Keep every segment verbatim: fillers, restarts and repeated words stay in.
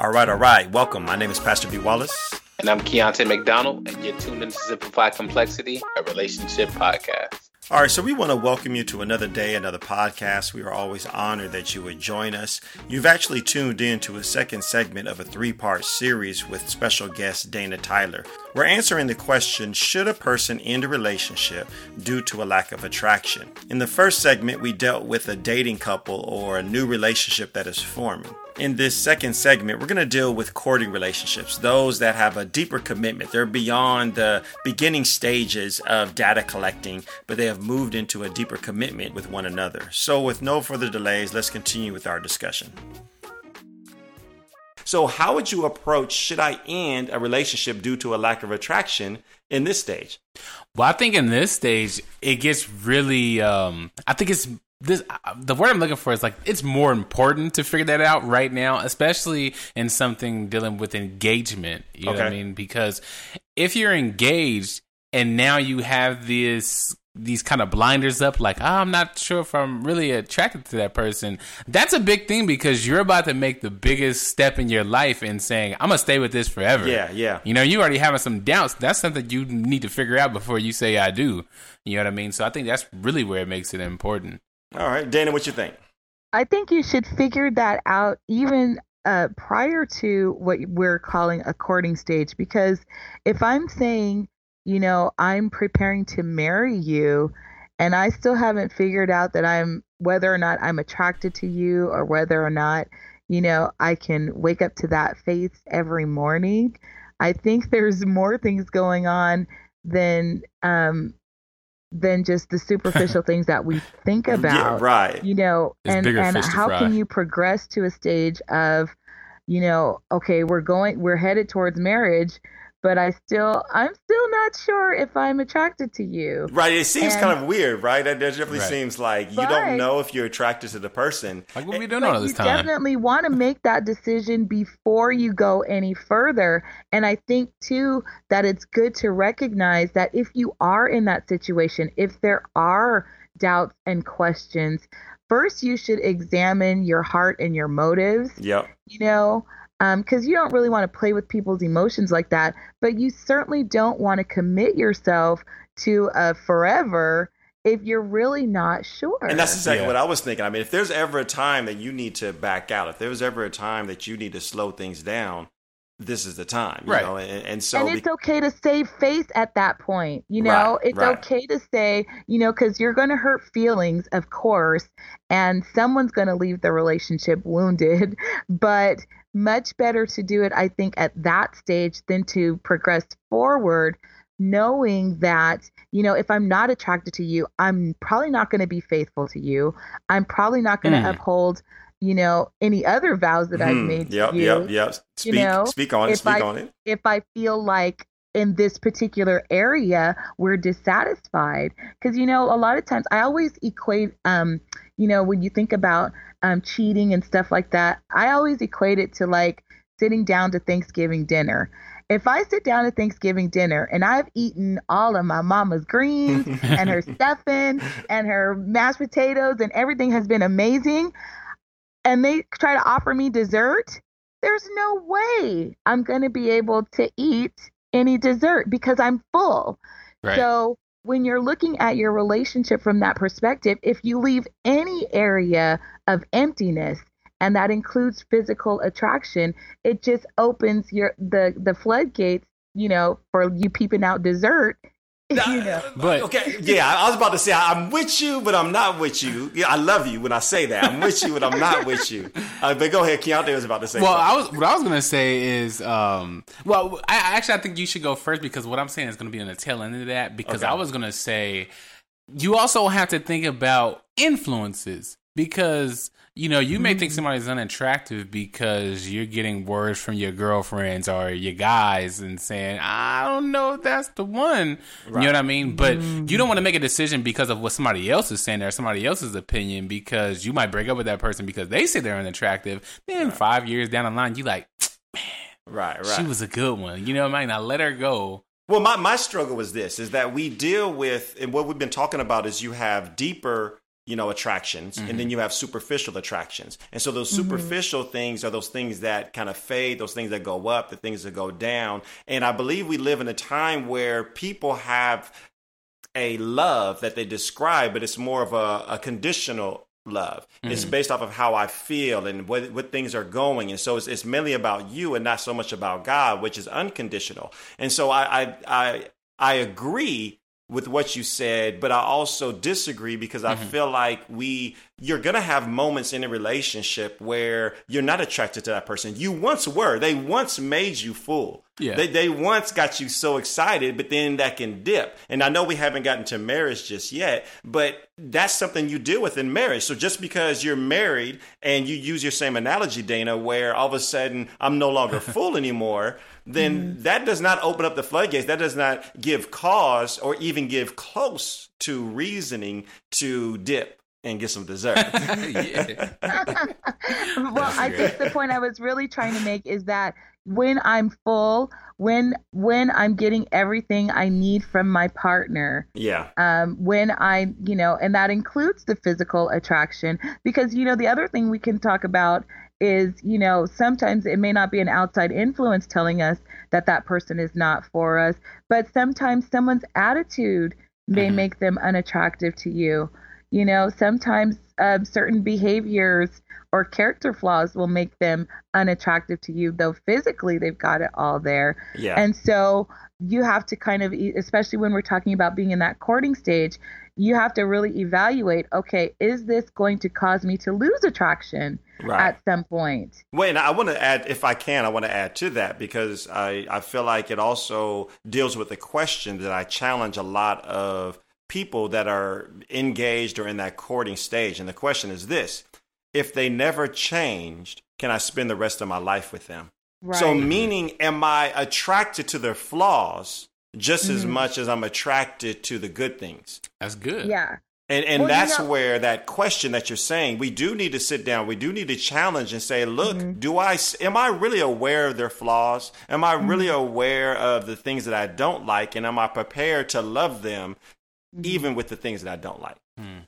All right, all right. Welcome. My name is Pastor B. Wallace. And I'm Keontae McDonald, and you're tuned into Simplify Complexity, a relationship podcast. All right, so we want to welcome you to another day, another podcast. We are always honored that you would join us. You've actually tuned in to a second segment of a three-part series with special guest Dana Tyler. We're answering the question, should a person end a relationship due to a lack of attraction? In the first segment, we dealt with a dating couple or a new relationship that is forming. In this second segment, we're going to deal with courting relationships, those that have a deeper commitment. They're beyond the beginning stages of data collecting, but they have moved into a deeper commitment with one another. So with no further delays, let's continue with our discussion. So how would you approach, should I end a relationship due to a lack of attraction in this stage? Well, I think in this stage, it gets really, um, I think it's, This the word I'm looking for is like it's more important to figure that out right now, especially in something dealing with engagement. You know okay. what I mean? Because if you're engaged and now you have this these kind of blinders up, like, oh, I'm not sure if I'm really attracted to that person. That's a big thing because you're about to make the biggest step in your life in saying, I'm gonna stay with this forever. Yeah, yeah. You know, you already having some doubts. That's something you need to figure out before you say I do. You know what I mean? So I think that's really where it makes it important. All right, Dana, what you think? I think you should figure that out even uh, prior to what we're calling a courting stage. Because if I'm saying, you know, I'm preparing to marry you and I still haven't figured out that I'm, whether or not I'm attracted to you or whether or not, you know, I can wake up to that faith every morning, I think there's more things going on than, um, than just the superficial things that we think about, yeah, right. you know, There's and, and how fry. can you progress to a stage of, you know, okay, we're going, we're headed towards marriage, but I still, I'm still not sure if I'm attracted to you. Right. It seems and, kind of weird, right? It definitely right. seems like you right. don't know if you're attracted to the person. Like what we doing all this you time? You definitely want to make that decision before you go any further. And I think, too, that it's good to recognize that if you are in that situation, if there are doubts and questions, first you should examine your heart and your motives. Yep. You know, because um, you don't really want to play with people's emotions like that, but you certainly don't want to commit yourself to a forever if you're really not sure. And that's exactly yeah. what I was thinking. I mean, if there's ever a time that you need to back out, if there's ever a time that you need to slow things down, this is the time, you right. know, and, and so. And it's be- okay to save face at that point, you know, right, it's right. okay to say, you know, because you're going to hurt feelings, of course, and someone's going to leave the relationship wounded, but much better to do it, I think, at that stage than to progress forward, knowing that, you know, if I'm not attracted to you, I'm probably not going to be faithful to you. I'm probably not going to mm. uphold, you know, any other vows that mm. I've made yep, to you. Yep, yep, Speak, you know, speak on it, speak I, on it. If I feel like in this particular area we're dissatisfied, because, you know, a lot of times I always equate, um, you know, when you think about um, cheating and stuff like that, I always equate it to like sitting down to Thanksgiving dinner. If I sit down to Thanksgiving dinner and I've eaten all of my mama's greens and her stuffing and her mashed potatoes and everything has been amazing, and they try to offer me dessert, there's no way I'm going to be able to eat any dessert because I'm full. Right. So when you're looking at your relationship from that perspective, if you leave any area of emptiness, and that includes physical attraction, it just opens your the the floodgates, you know, for you peeping out dessert. You know. But okay, yeah, I was about to say I'm with you, but I'm not with you. Yeah, I love you when I say that. I'm with you, but I'm not with you. Uh, but go ahead, Keontae was about to say. Well, something. I was what I was gonna say is, um, well, I actually I think you should go first because what I'm saying is gonna be on the tail end of that. Because okay. I was gonna say you also have to think about influences because. You know, you may think somebody's unattractive because you're getting words from your girlfriends or your guys and saying, I don't know if that's the one. Right. You know what I mean? But mm. you don't want to make a decision because of what somebody else is saying or somebody else's opinion because you might break up with that person because they say they're unattractive. Then right. five years down the line, you like, man, right, right. she was a good one. You know what I mean? I let her go. Well, my, my struggle was this, is that we deal with, and what we've been talking about is you have deeper you know, attractions, mm-hmm. and then you have superficial attractions. And so those superficial mm-hmm. things are those things that kind of fade, those things that go up, the things that go down. And I believe we live in a time where people have a love that they describe, but it's more of a, a conditional love. Mm-hmm. It's based off of how I feel and what, what things are going. And so it's, it's mainly about you and not so much about God, which is unconditional. And so I, I, I, I agree with what you said, but I also disagree because I mm-hmm. feel like we, you're going to have moments in a relationship where you're not attracted to that person. You once were, they once made you full. Yeah. They, they once got you so excited, but then that can dip. And I know we haven't gotten to marriage just yet, but that's something you deal with in marriage. So just because you're married and you use your same analogy, Dana, where all of a sudden I'm no longer full anymore, then mm. that does not open up the floodgates. That does not give cause or even give close to reasoning to dip and get some dessert. Well, I think the point I was really trying to make is that when I'm full, when when I'm getting everything I need from my partner, yeah, um, when I, you know, and that includes the physical attraction, because, you know, the other thing we can talk about is, you know, sometimes it may not be an outside influence telling us that that person is not for us, but sometimes someone's attitude may mm-hmm. make them unattractive to you. You know, sometimes um, certain behaviors or character flaws will make them unattractive to you, though physically they've got it all there. Yeah. And so you have to kind of, especially when we're talking about being in that courting stage, you have to really evaluate, okay, is this going to cause me to lose attraction right. at some point? Wait, and I want to add, if I can, I want to add to that, because I, I feel like it also deals with the question that I challenge a lot of people that are engaged or in that courting stage. And the question is this: if they never changed, can I spend the rest of my life with them? Right. So meaning, am I attracted to their flaws just mm-hmm. as much as I'm attracted to the good things? That's good. Yeah. And and well, that's you know, where that question that you're saying, we do need to sit down. We do need to challenge and say, look, mm-hmm. do I, am I really aware of their flaws? Am I mm-hmm. really aware of the things that I don't like? And am I prepared to love them mm-hmm. even with the things that I don't like? Mm.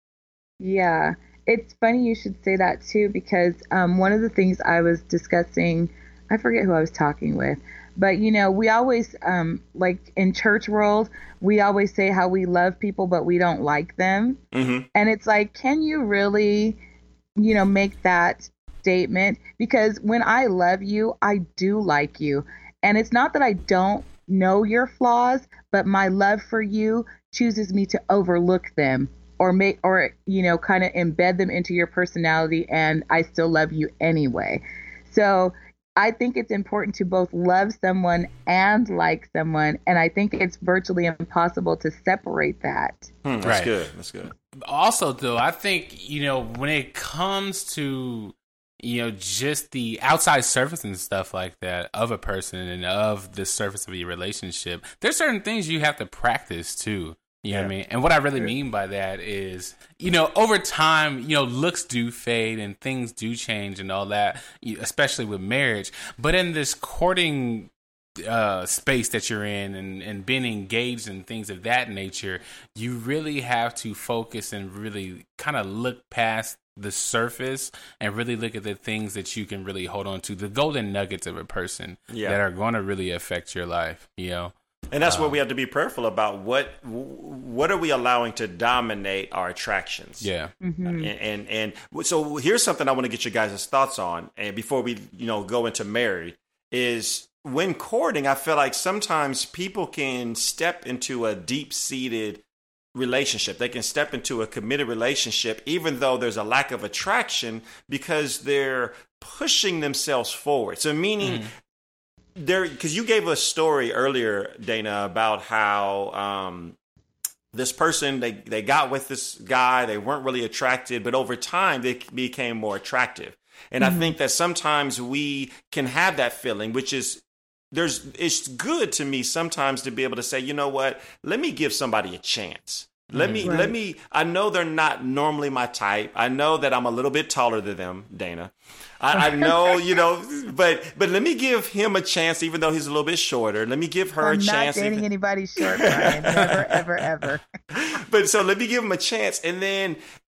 Yeah. It's funny you should say that too, because um, one of the things I was discussing, I forget who I was talking with, but, you know, we always, um, like in church world, we always say how we love people, but we don't like them. Mm-hmm. And it's like, can you really, you know, make that statement? Because when I love you, I do like you. And it's not that I don't know your flaws, but my love for you chooses me to overlook them or make, or, you know, kind of embed them into your personality, and I still love you anyway. So I think it's important to both love someone and like someone, and I think it's virtually impossible to separate that. Hmm, that's right. good. That's good. Also, though, I think, you know, when it comes to, you know, just the outside surface and stuff like that of a person and of the surface of your relationship, there's certain things you have to practice too. You know yeah. what I mean? And what I really mean by that is, you know, over time, you know, looks do fade and things do change and all that, especially with marriage. But in this courting uh, space that you're in and, and being engaged in things of that nature, you really have to focus and really kind of look past the surface and really look at the things that you can really hold on to, the golden nuggets of a person yeah. that are going to really affect your life, you know? And that's um, what we have to be prayerful about. What what are we allowing to dominate our attractions? Yeah. Mm-hmm. And, and and so here's something I want to get your guys' thoughts on. And before we, you know, go into married, is when courting, I feel like sometimes people can step into a deep-seated relationship. They can step into a committed relationship, even though there's a lack of attraction, because they're pushing themselves forward. So meaning, mm. there, because you gave a story earlier, Dana, about how um, this person, they, they got with this guy, they weren't really attracted, but over time they became more attractive. And mm-hmm. I think that sometimes we can have that feeling, which is, there's, it's good to me sometimes to be able to say, you know what, let me give somebody a chance. Let me, right. let me, I know they're not normally my type. I know that I'm a little bit taller than them, Dana. I, I know, you know, but, but let me give him a chance, even though he's a little bit shorter. Let me give her I'm a chance. I'm not dating even... anybody short, Brian. Never, ever, ever. But so let me give him a chance. And then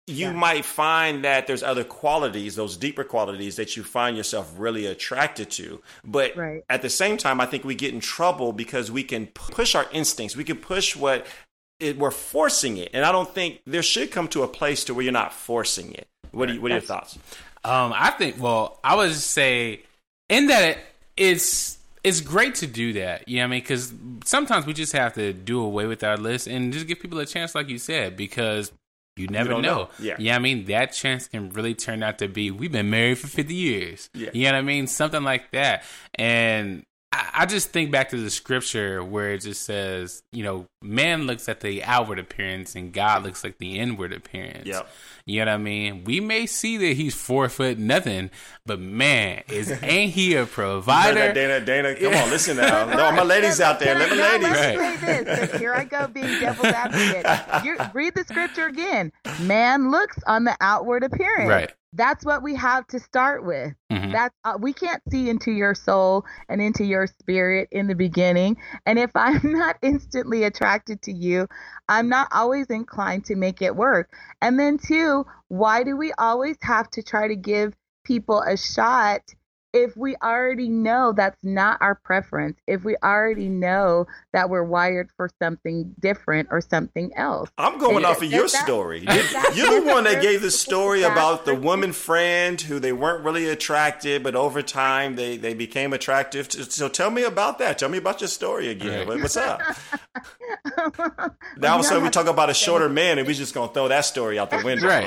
you Yeah. might find that there's other qualities, those deeper qualities that you find yourself really attracted to. But Right. at the same time, I think we get in trouble because we can push our instincts. We can push what it, we're forcing it. And I don't think there should come to a place to where you're not forcing it. What, do you, what are your thoughts? Um, I think, well, I would say in that it, it's it's great to do that. You know what I mean? Because sometimes we just have to do away with our list and just give people a chance, like you said, because you never don't know. know. Yeah. You know what I mean? That chance can really turn out to be, we've been married for fifty years. Yeah. You know what I mean? Something like that. And I, I just think back to the scripture where it just says, you know, man looks at the outward appearance and God looks like the inward appearance. Yep. You know what I mean? We may see that he's four foot nothing, but man, is ain't he a provider? Dana, Dana, come on, listen now. No, my ladies out there, let me No, ladies. let me Right. say this. So here I go being devil's advocate. You read the scripture again. Man looks on the outward appearance. Right. That's what we have to start with. Mhm. That's uh, we can't see into your soul and into your spirit in the beginning. And if I'm not instantly attracted to you, I'm not always inclined to make it work. And then two, why do we always have to try to give people a shot if we already know that's not our preference, if we already know that we're wired for something different or something else? I'm going And off of that- your that- story. that- You're the one that that's- gave the story about the that's- woman friend who they weren't really attracted, but over time they, they became attractive. So tell me about that. Tell me about your story again. Right. What's up? Well, Now all of a you sudden we don't talk have about to a say- shorter man and we just going to throw that story out the window. Right.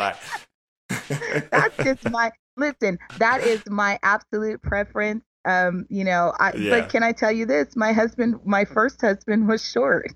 Like, That's just my listen. That is my absolute preference. Um, you know, I, Yeah. but can I tell you this? My husband, my first husband was short.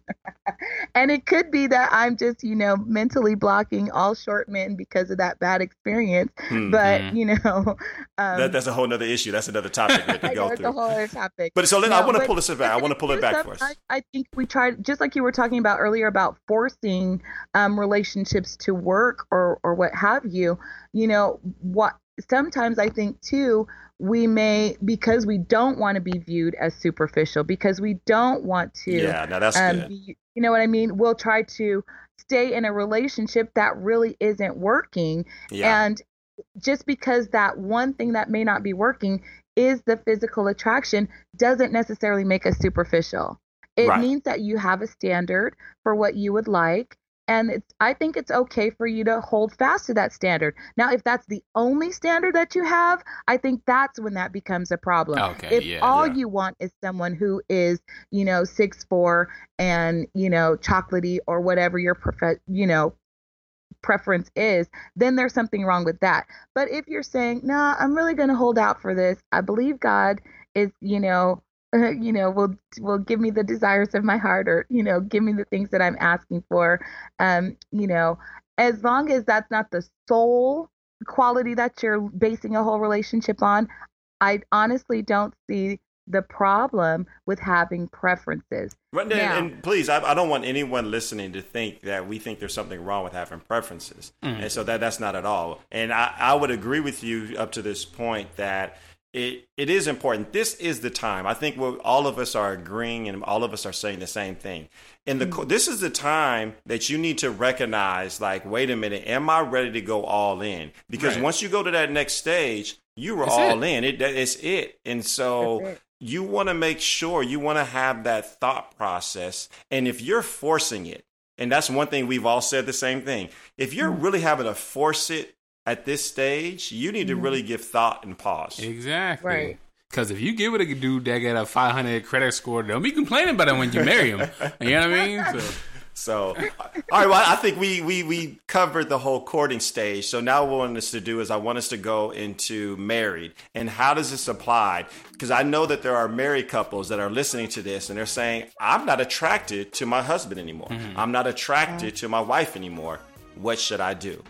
And it could be that I'm just, you know, mentally blocking all short men because of that bad experience. Hmm. But, you know, um, that, that's a whole nother issue. That's another topic we I can know go it's a through. whole other topic. But so let, I No, want to but pull this back. I want to pull it there's back some- for us. I, I think we tried, just like you were talking about earlier about forcing um, relationships to work or, or what have you, you know, what sometimes I think too, we may, because we don't want to be viewed as superficial, because we don't want to, Yeah, now that's um, good. be, you know what I mean? We'll try to stay in a relationship that really isn't working. Yeah. And just because that one thing that may not be working is the physical attraction doesn't necessarily make us superficial. It Right. means that you have a standard for what you would like. And it's, I think it's okay for you to hold fast to that standard. Now, if that's the only standard that you have, I think that's when that becomes a problem. Okay, if yeah, all yeah. you want is someone who is, you know, six four and, you know, chocolatey or whatever your prefer, you know, preference is, then there's something wrong with that. But if you're saying, no, nah, I'm really going to hold out for this. I believe God is, you know, uh, you know, will will give me the desires of my heart, or, you know, give me the things that I'm asking for. Um, you know, as long as that's not the sole quality that you're basing a whole relationship on, I honestly don't see the problem with having preferences. Right, and, Now- and please, I, I don't want anyone listening to think that we think there's something wrong with having preferences. Mhm. And so that that's not at all. And I, I would agree with you up to this point that it it is important. This is the time. I think we're, all of us are agreeing and all of us are saying the same thing. And the Mm-hmm. this is the time that you need to recognize, like, wait a minute, am I ready to go all in? Because Right. once you go to that next stage, you were That's all it. in. It that it's it. And so That's it. you want to make sure you want to have that thought process. And if you're forcing it, and that's one thing we've all said the same thing, if you're really having to force it at this stage, you need to really give thought and pause. Exactly. Right. Because if you give it a dude that got a five hundred credit score, don't be complaining about it when you marry him. You know what I mean? So, So, all right, well, I think we, we, we covered the whole courting stage. So now what I want us to do is I want us to go into married. And how does this apply? Because I know that there are married couples that are listening to this and they're saying, I'm not attracted to my husband anymore. Mm-hmm. I'm not attracted to my wife anymore. What should I do?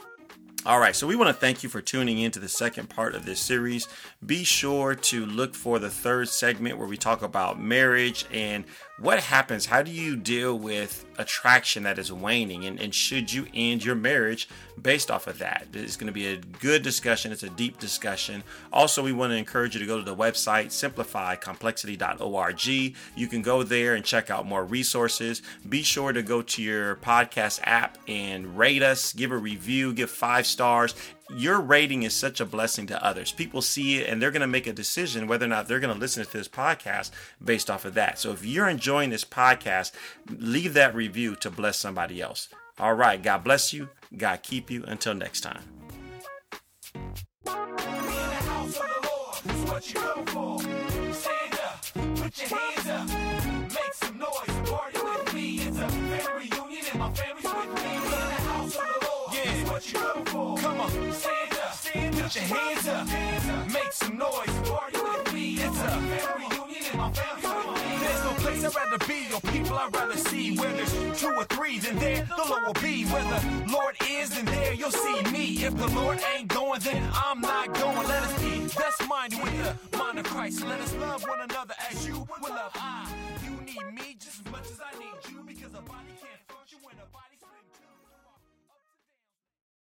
All right, so we want to thank you for tuning in to the second part of this series. Be sure to look for the third segment where we talk about marriage and what happens? How do you deal with attraction that is waning? And, and should you end your marriage based off of that? It's going to be a good discussion. It's a deep discussion. Also, we want to encourage you to go to the website, simplify complexity dot org. You can go there and check out more resources. Be sure to go to your podcast app and rate us, give a review, give five stars. Your rating is such a blessing to others. People see it and they're going to make a decision whether or not they're going to listen to this podcast based off of that. So if you're enjoying this podcast, leave that review to bless somebody else. All right. God bless you. God keep you. Until next time. Come on, stand up, stand up, put your hands up, make some noise, party with me. It's a family reunion and my family with me. There's no place I'd rather be or people I'd rather see. Where there's two or three, then there the Lord will be. Where the Lord is, then there you'll see me. If the Lord ain't going, then I'm not going. Let us be best minded with the mind of Christ. Let us love one another as you will love I. You need me just as much as I need you because the body